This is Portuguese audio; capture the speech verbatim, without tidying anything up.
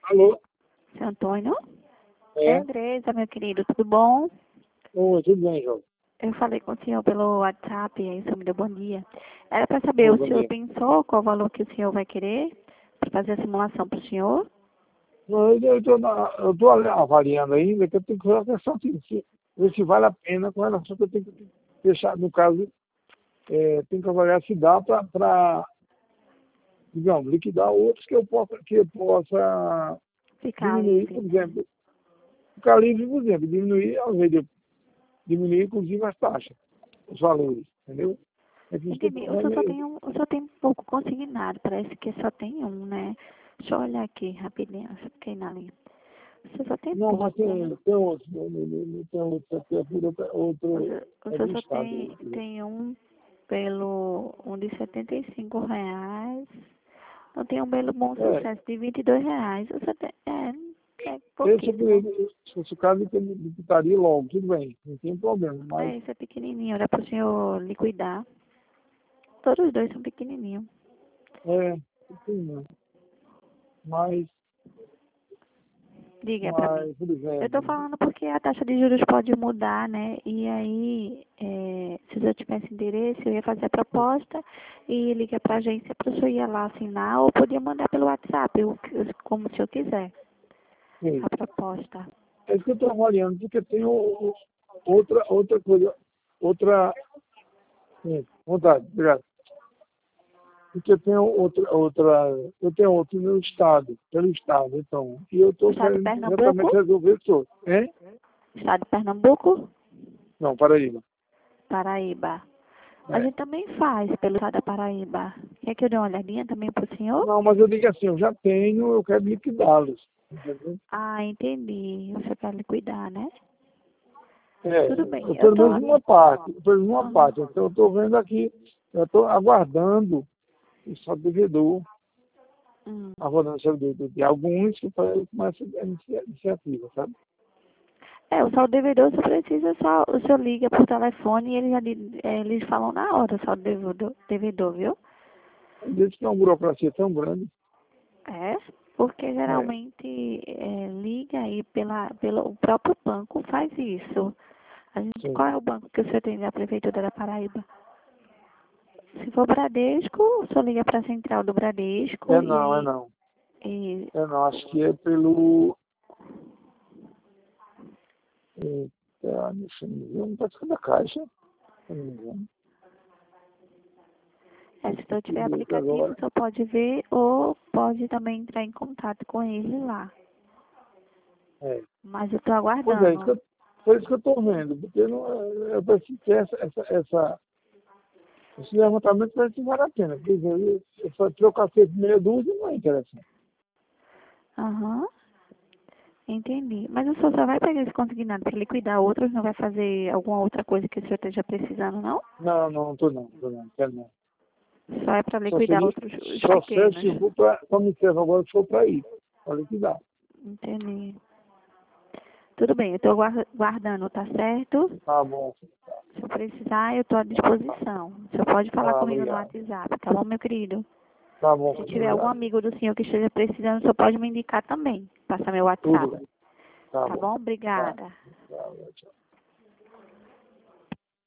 Alô? Seu Antônio? É É? Andresa, meu querido, tudo bom? Oi, tudo bem, João? Eu falei com o senhor pelo WhatsApp, aí o senhor me deu bom dia. Era para saber, Oi, o bom senhor dia. pensou qual valor que o senhor vai querer para fazer a simulação para o senhor? Não, Eu estou avaliando ainda que eu tenho que fazer a questão assim, se, ver se vale a pena com relação que eu tenho que deixar, no caso, é, tenho que avaliar se dá para, digamos, liquidar outros que eu possa, que eu possa Ficar diminuir, livre, por né? exemplo, ficar livre, por exemplo, diminuir, ao invés de diminuir, inclusive, as taxas, os valores, entendeu? É que isso que eu Entendi. estou O senhor vendo só aí. tem um, o senhor tem pouco consignado, parece que só tem um, né? Deixa eu olhar aqui rapidinho, eu fiquei na linha. O senhor só tem Não, mas pouco. tem, tem outro, tem outro, tem outro, O outro senhor, o é senhor do só Estado. tem, tem um pelo, um de setenta e cinco reais. Não tem um belo bom É, sucesso de vinte e dois reais. Você tem, é, é esse, pouquíssimo. esse, se fosse o caso, ele limitaria logo, tudo bem, não tem problema, mas, É, esse é pequenininho, dá para o senhor liquidar. Todos os dois são pequenininhos. é, assim, mas, Diga para mim. mas, por Eu estou exemplo, falando porque a taxa de juros pode mudar, né? E aí, é, se eu tivesse interesse, eu ia fazer a proposta e liga para a agência para o senhor ir lá assinar ou podia mandar pelo WhatsApp, o que- como o senhor quiser, sim, a proposta. é isso que eu estou avaliando, porque tem o- o- outra, outra coisa, outra, sim, vontade, obrigado. Porque eu tenho outra, outra, eu tenho outro no estado, pelo estado, então, e eu O estou estado de querendo Pernambuco? exatamente resolver isso, hein? Estado de Pernambuco? Não, Paraíba. Paraíba. A É. gente também faz pelo estado da Paraíba. Quer que eu dê uma olhadinha também pro senhor? Não, mas eu digo assim, eu já tenho, eu quero liquidá-los. Entendeu? Ah, entendi. Você quer liquidar, né? É, Tudo bem. eu, Eu pelo tô. menos uma parte, pelo menos uma Aham. parte. Então eu estou vendo aqui, eu estou aguardando o só devedor, Hum. aguardando o só devedor de alguns que para ele começar a inicia- iniciativa, sabe? É, o saldo devedor você precisa só. O senhor liga por telefone e eles já li- é, eles falam na hora o saldo devedor, devedor, viu? Diz que é uma burocracia tão grande. É, porque É, geralmente é, liga aí pela, pelo o próprio banco faz isso. A gente, sim. qual é o banco que o senhor tem da Prefeitura da Paraíba? Se for Bradesco, o senhor liga para a central do É Bradesco e não, é aí. não. E, É não, acho que é pelo. É, deixa eu me ver, não pode ser da Caixa, se eu não me engano. é, se o senhor tiver Deixa eu aplicativo, o agora. senhor pode ver ou pode também entrar em contato com ele lá. É. Mas eu estou Pois é, isso que aguardando. eu, foi isso que eu estou vendo, porque não, eu preciso ter essa, essa, essa, esse levantamento parece que vale a pena. Quer dizer, eu só trocar feito meia dúzia não é interessante. Aham, entendi. Mas o senhor só vai pegar esse consignado para liquidar outros, não vai fazer alguma outra coisa que o senhor esteja precisando, não? Não, não, não estou não, estou não, quero não. Só é para Só liquidar seria, outros, os só serve pequenos. se for para, só me serve agora se for para ir, para liquidar. Entendi. Tudo bem, eu estou guardando, tá certo? Tá bom, Se eu precisar, eu estou à disposição. O senhor pode falar tá, comigo no obrigado. WhatsApp, tá bom, meu querido? Tá bom, Se muito tiver algum obrigado. amigo do senhor que esteja precisando, o senhor pode me indicar também. Passar meu Tudo WhatsApp. bem, tá Tá bom. bom? Tá, Obrigada. tá, tchau.